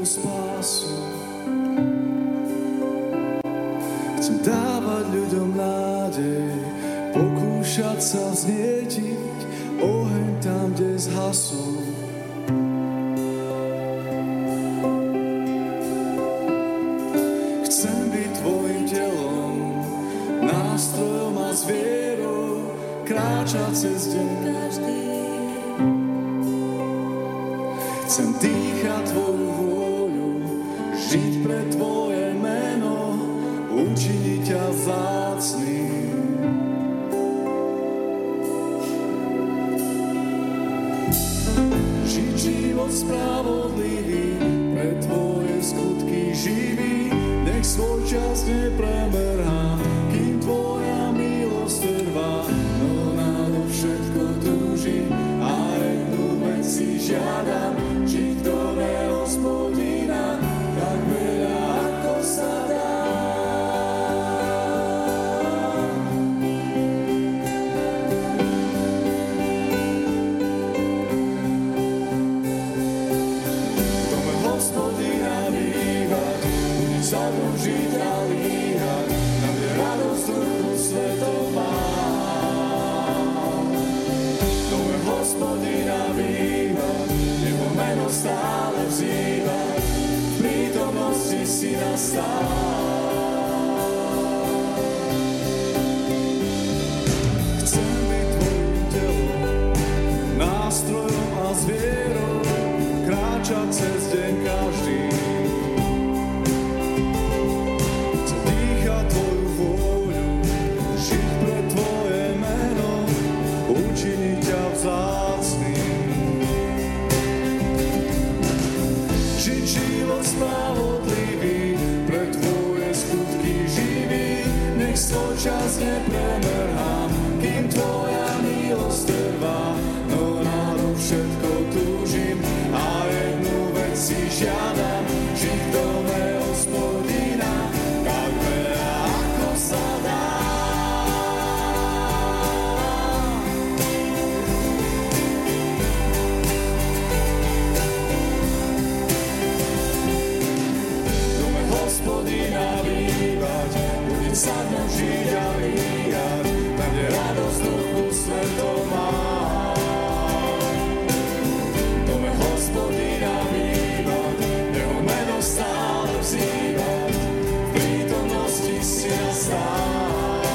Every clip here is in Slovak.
spásu. Chcem dávať ľuďom nádej, pokúšať sa vznietiť oheň tam, kde zhasol. Chcem byť tvojim telom, nástrojom a zvierou, kráčať cez deň každý. Chcem dýchať tvoju vôľu, žiť pre tvoje meno, učiniť ťa vzácnym. Žiť život spravodlivý, pre tvoje skutky živý, nech svoj čas nepremerhá, kým tvoja milosť trvá. No nado všetko túžim a jednu vec si žiadam, žiť v dome Hospodina, tak veľa ako sa dá. V dome Hospodina bývať, bude sa v ňom žiť a líhať, tam je radosť Duchu Svetová. V dome Hospodina bývať, jeho meno stále vzývať, v prítomnosti si nastáť. Chcem byť tvojim telom, nástrojom a zvierou, kráčať cez deň každý. Chcem dýchať tvoju vôľu, žiť pre tvoje meno, učiniť ťa vzácnym. Žiť život spravodlivý, pre tvoje skutky živý, nech svoj čas nepremerhám, kým tvoja milosť trvá. No nado všetko túžim a jednu vec si žiadam, žiť v dome Hospodina, tak veľa ako sa dá. Hospodina bývať, bude sa v ňom žiť a líhať, tam je radosť Duchu Svetová. V dome Hospodina bývať, jeho meno stále vzývať, v prítomnosti si nastáť.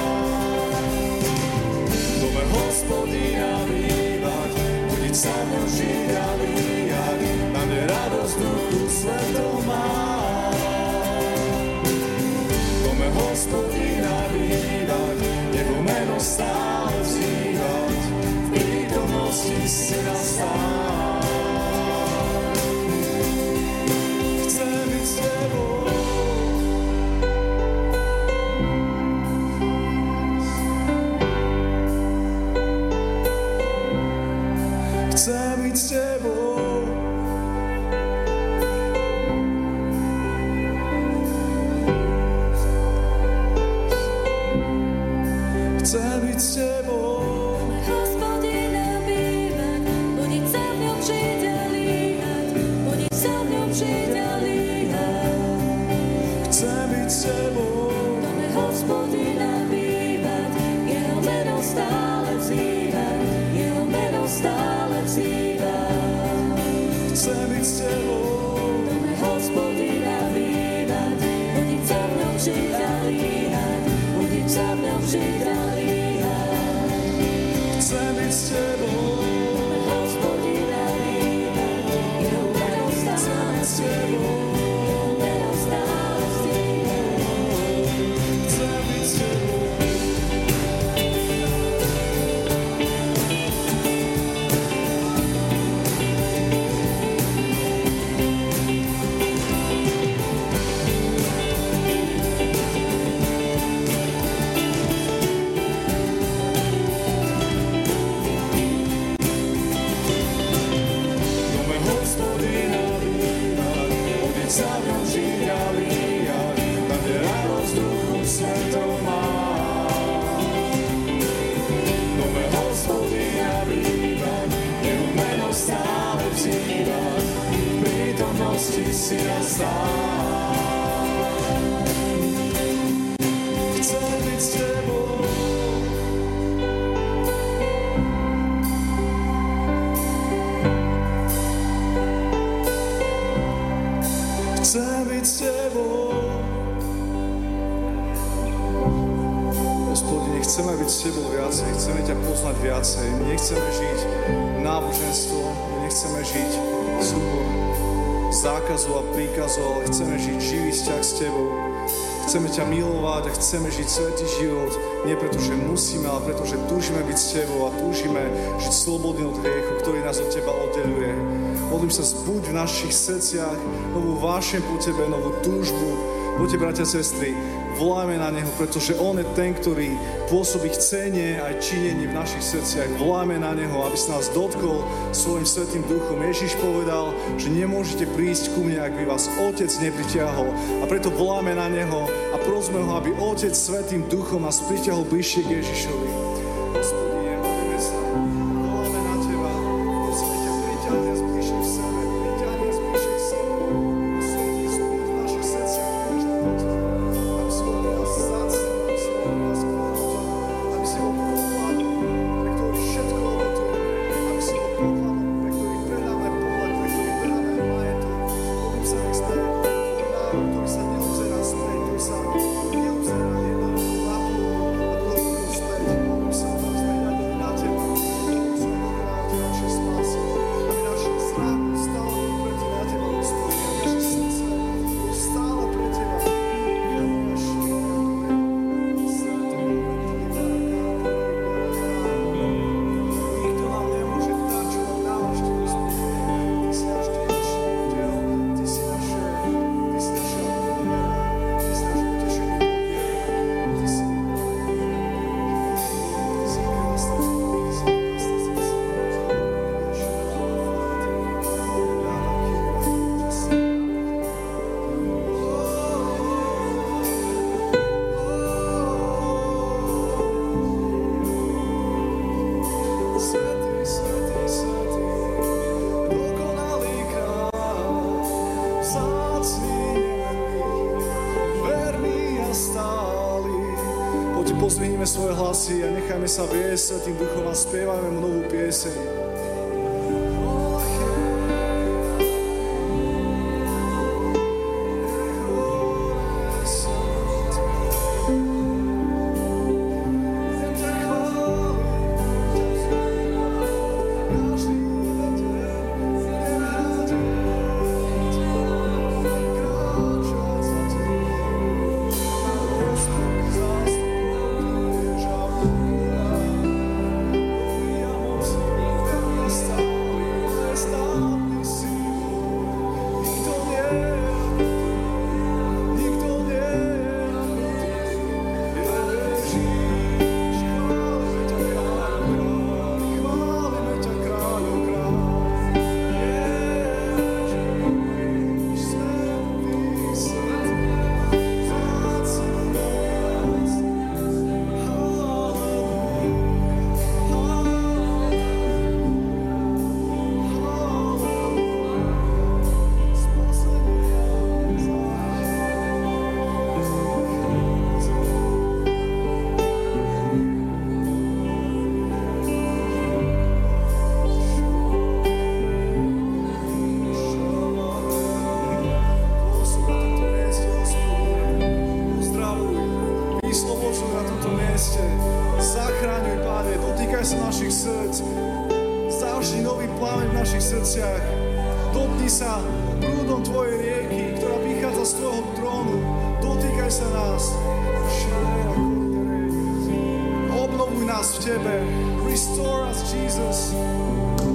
V dome Hospodina bývať, bude sa v ňom žiť a líhať, tam je radosť Duchu Svetová. Hospodina bývať, jeho meno stále vzývať, v prítomnosti si nastáť. Chcem byť s tebou, chcem byť s tebou. Chcem byť s tebou. Hospodina bývať, bude sa v ňom žiť a líhať, bude sa v ňom žiť a líhať. Chcem byť s tebou. V dome Hospodina bývať, jeho meno stále vzývať, jeho meno stále vzývať. Chcem byť s tebou. V dome Hospodina bývať, bude sa v ňom žiť a líhať, bude sa v ňom žiť a líhať. Chcem byť s tebou. Hospodina bývať, jeho meno stále vzývať, jeho meno stále vzývať. Chcem byť s tebou. si nás dal. Chcem byť s tebou. Chcem byť s tebou. Hospodine, chceme byť s tebou viacej, chceme ťa poznať viacej. Nechceme žiť náboženstvo, nechceme žiť súbor zákazov a príkazov, ale chceme žiť živý vzťah s tebou. Chceme ťa milovať a chceme žiť svätý život, nie preto, že musíme, ale preto, že túžime byť s tebou a túžime žiť slobodný od hriechu, ktorý nás od teba oddeľuje. Modlím sa, zbuď v našich srdciach novú vášeň po tebe, novú túžbu. Poďte, bratia a sestry, voláme na neho, pretože on je ten, ktorý pôsobí chcenie aj činenie v našich srdciach. Voláme na neho, aby sa nás dotkol svojim svätým duchom. Ježiš povedal, že nemôžete prísť ku mne, ak by vás Otec nepritiahol. A preto voláme na neho a prosme ho, aby Otec svätým duchom nás pritiahol bližšie k Ježišovi. Hospodine, modlíme sa, voláme na teba, prosíme ťa, pritiahni nás bližšie k sebe, pritiahni nás bližšie k sebe. Svätý zbud v našich srdciach, každý potreb, aby si bol nás zácný, aby si bol nás kľúčom, aby si bol pokladom, pre ktorý všetko obetujeme, aby si bol pokladom, pre ktorý predáme pohľad, pre ktorý predáme majetok. Modlím sa, nech sme národ, ktorý sa neobzerá späť, ktorý sa neobzerá jedna na pôl a druhú späť. Modlím sa, aby sme hľadali na teba, aby sme dokonali naše spásy, aby náš zrak stále bol pre teba, na teba, Hospodine, aby naše srdce bolo stále pre teba. Nikto nám nemôže dať, čo nám dávaš, ty, Hospodine. Ty si náš diečný údel, ty si naša odmena, ty si naše utešenie v viere, ty si krásna, Svätý, svätý, svätý, dokonalý kráľ, vzácny, verný a stály. Poďte, pozdvihnime svoje hlasy a nechajme sa viesť Svätým Duchom a spievajme mu novú pieseň. Zachráňuj, Páne, dotýkaj sa našich srdc, zavždi nový plámeň v našich srdciach, dotkni sa prúdom Tvojej rieky, ktorá vychádza z Tvojho trónu, dotýkaj sa nás, obnovuj nás v Tebe, restore us, Jesus.